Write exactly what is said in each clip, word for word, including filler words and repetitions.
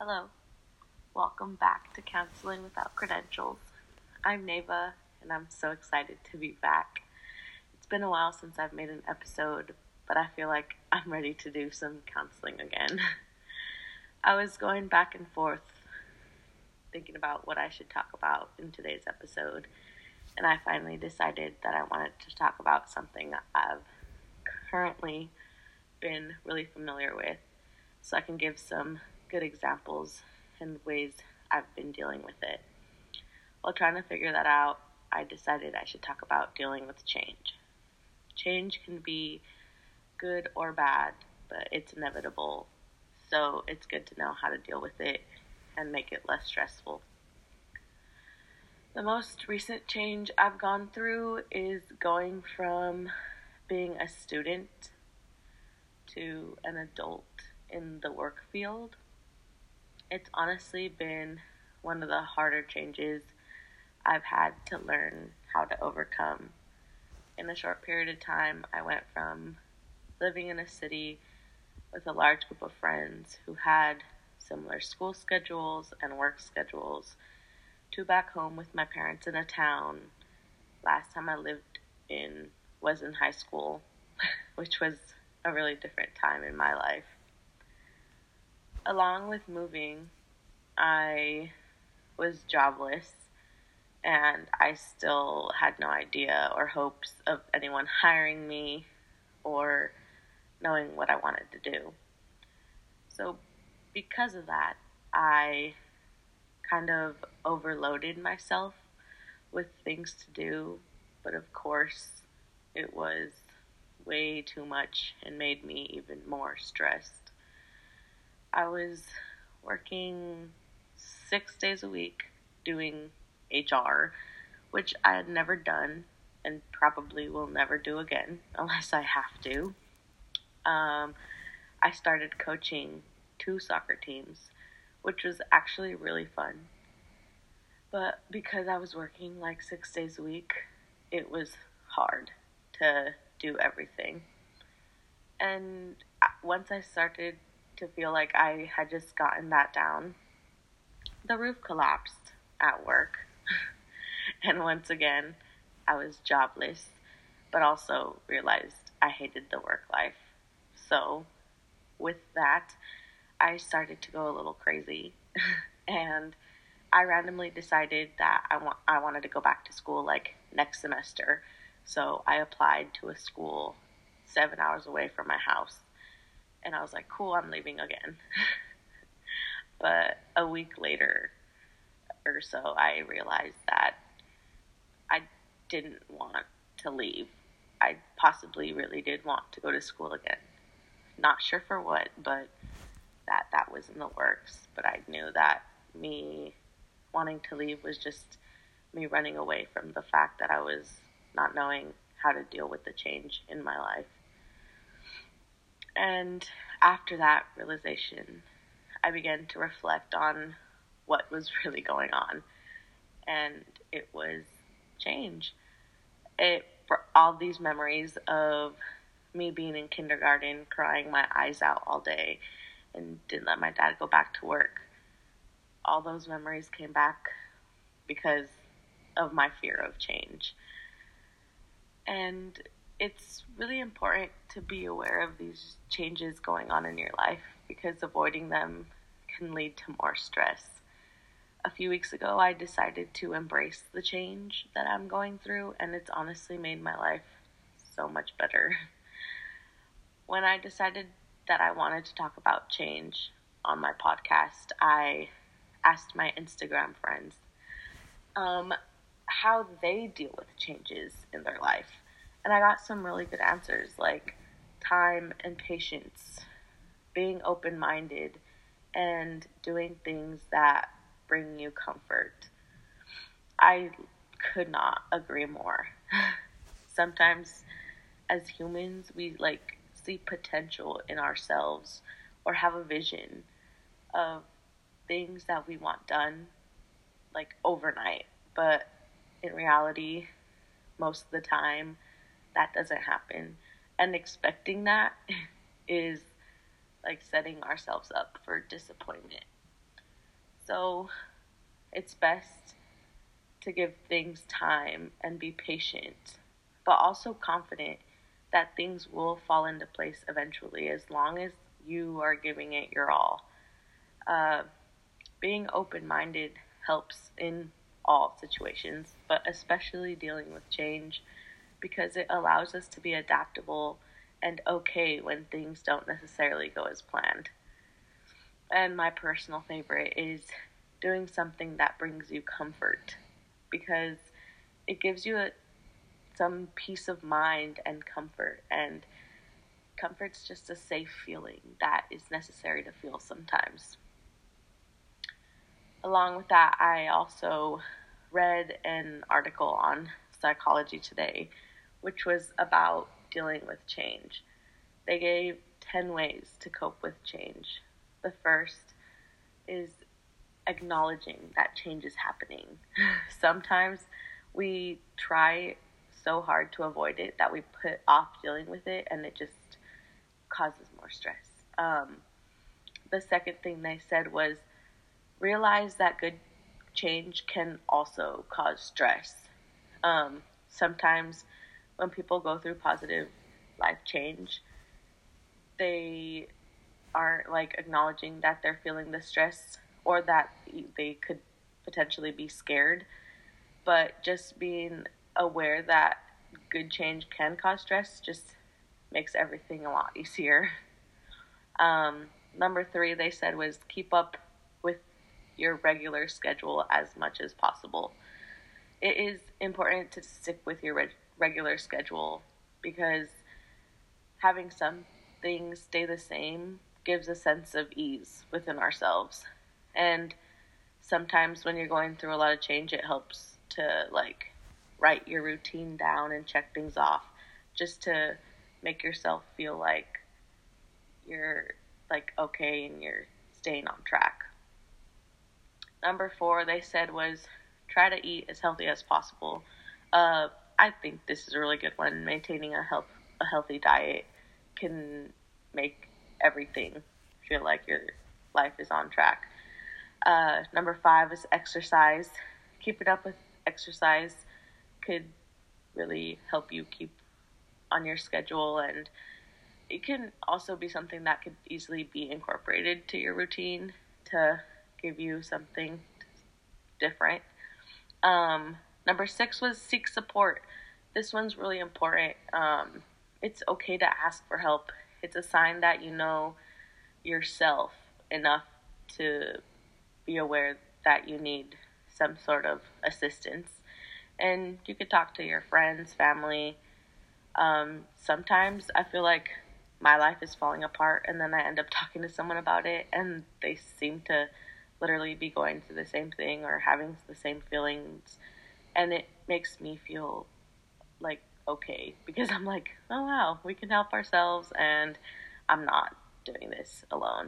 Hello, welcome back to Counseling Without Credentials. I'm Neva, and I'm so excited to be back. It's been a while since I've made an episode, but I feel like I'm ready to do some counseling again. I was going back and forth thinking about what I should talk about in today's episode, and I finally decided that I wanted to talk about something I've currently been really familiar with, so I can give some good examples and ways I've been dealing with it. While trying to figure that out, I decided I should talk about dealing with change. Change can be good or bad, but it's inevitable, so it's good to know how to deal with it and make it less stressful. The most recent change I've gone through is going from being a student to an adult in the work field. It's honestly been one of the harder changes I've had to learn how to overcome. In a short period of time, I went from living in a city with a large group of friends who had similar school schedules and work schedules to back home with my parents in a town. Last time I lived in was in high school, which was a really different time in my life. Along with moving, I was jobless, and I still had no idea or hopes of anyone hiring me or knowing what I wanted to do. So because of that, I kind of overloaded myself with things to do, but of course it was way too much and made me even more stressed. I was working six days a week doing H R, which I had never done and probably will never do again unless I have to. Um, I started coaching two soccer teams, which was actually really fun. But because I was working like six days a week, it was hard to do everything. And once I started to feel like I had just gotten that down, the roof collapsed at work. And once again, I was jobless, but also realized I hated the work life. So with that, I started to go a little crazy. And I randomly decided that I want I wanted to go back to school like next semester. So I applied to a school seven hours away from my house. And I was like, cool, I'm leaving again. But a week later or so, I realized that I didn't want to leave. I possibly really did want to go to school again. Not sure for what, but that that was in the works. But I knew that me wanting to leave was just me running away from the fact that I was not knowing how to deal with the change in my life. And after that realization, I began to reflect on what was really going on. And it was change. It brought all these memories of me being in kindergarten, crying my eyes out all day, and didn't let my dad go back to work. All those memories came back because of my fear of change. And it's really important to be aware of these changes going on in your life because avoiding them can lead to more stress. A few weeks ago, I decided to embrace the change that I'm going through, and it's honestly made my life so much better. When I decided that I wanted to talk about change on my podcast, I asked my Instagram friends um, how they deal with changes in their life. And I got some really good answers, like time and patience, being open-minded, and doing things that bring you comfort. I could not agree more. Sometimes, as humans, we like see potential in ourselves or have a vision of things that we want done, like overnight. But in reality, most of the time, that doesn't happen. And expecting that is like setting ourselves up for disappointment. So it's best to give things time and be patient, but also confident that things will fall into place eventually as long as you are giving it your all. Uh, being open minded helps in all situations, but especially dealing with change because it allows us to be adaptable and okay when things don't necessarily go as planned. And my personal favorite is doing something that brings you comfort because it gives you a, some peace of mind and comfort. And comfort's just a safe feeling that is necessary to feel sometimes. Along with that, I also read an article on Psychology Today, which was about dealing with change. They gave ten ways to cope with change. The first is acknowledging that change is happening. Sometimes we try so hard to avoid it that we put off dealing with it, and it just causes more stress. Um, the second thing they said was realize that good change can also cause stress. Um, sometimes when people go through positive life change, they aren't like acknowledging that they're feeling the stress or that they could potentially be scared, but just being aware that good change can cause stress just makes everything a lot easier. Um, number three, they said, was keep up with your regular schedule as much as possible. It is important to stick with your reg- regular schedule because having some things stay the same gives a sense of ease within ourselves. And sometimes when you're going through a lot of change, it helps to like write your routine down and check things off just to make yourself feel like you're like okay and you're staying on track. Number four, they said, was try to eat as healthy as possible. Uh, I think this is a really good one. Maintaining a health a healthy diet can make everything feel like your life is on track. Uh, number five is exercise. Keeping up with exercise could really help you keep on your schedule, and it can also be something that could easily be incorporated to your routine to give you something different. Um, number six was seek support. This one's really important. Um, it's okay to ask for help. It's a sign that you know yourself enough to be aware that you need some sort of assistance. And you could talk to your friends, family. Um, sometimes I feel like my life is falling apart and then I end up talking to someone about it and they seem to literally be going through the same thing or having the same feelings. And it makes me feel like okay because I'm like, oh wow, we can help ourselves and I'm not doing this alone.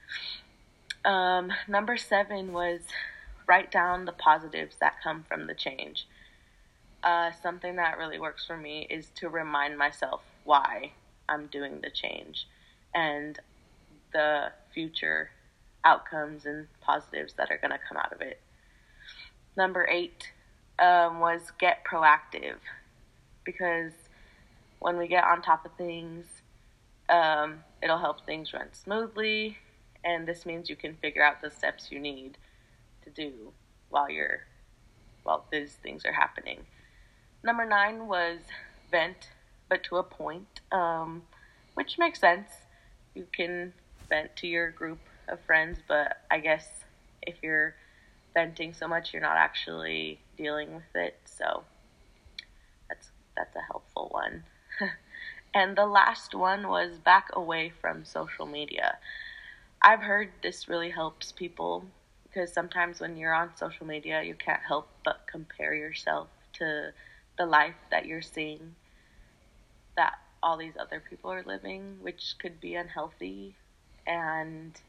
Um, number seven was write down the positives that come from the change. Uh, something that really works for me is to remind myself why I'm doing the change and the future outcomes and positives that are going to come out of it. Number eight um, was get proactive because when we get on top of things, um, it'll help things run smoothly, and this means you can figure out the steps you need to do while you're while these things are happening. Number nine was vent, but to a point, um, which makes sense. You can vent to your group of friends, but I guess if you're venting so much, you're not actually dealing with it. So that's that's a helpful one. And the last one was back away from social media. I've heard this really helps people because sometimes when you're on social media, you can't help but compare yourself to the life that you're seeing that all these other people are living, which could be unhealthy. And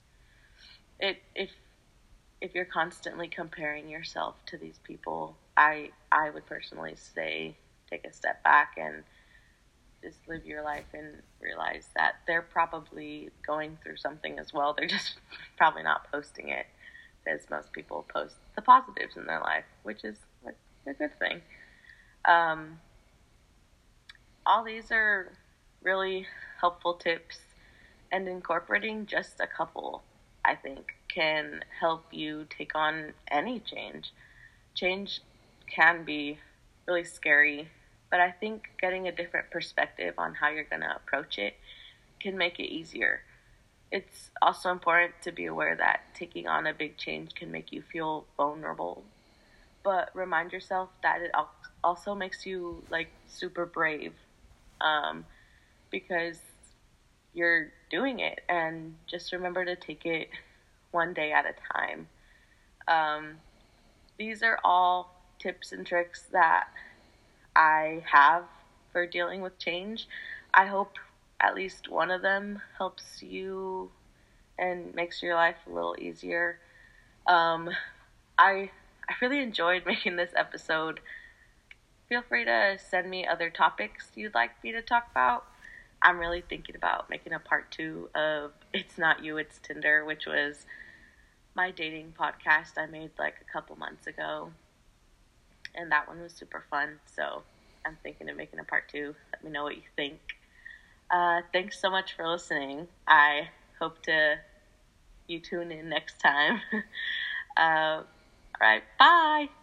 it if if you're constantly comparing yourself to these people, I I would personally say take a step back and just live your life and realize that they're probably going through something as well. They're just probably not posting it. as most people post the positives in their life, which is a good thing. Um, all these are really helpful tips, and incorporating just a couple, I think, can help you take on any change. Change can be really scary, but I think getting a different perspective on how you're going to approach it can make it easier. It's also important to be aware that taking on a big change can make you feel vulnerable, but remind yourself that it also makes you like super brave, um, because you're doing it, and just remember to take it one day at a time. Um, these are all tips and tricks that I have for dealing with change. I hope at least one of them helps you and makes your life a little easier. Um, I I really enjoyed making this episode. Feel free to send me other topics you'd like me to talk about. I'm really thinking about making a part two of It's Not You, It's Tinder, which was my dating podcast I made like a couple months ago. And that one was super fun. So I'm thinking of making a part two. Let me know what you think. Uh, thanks so much for listening. I hope to you tune in next time. uh, all right, bye.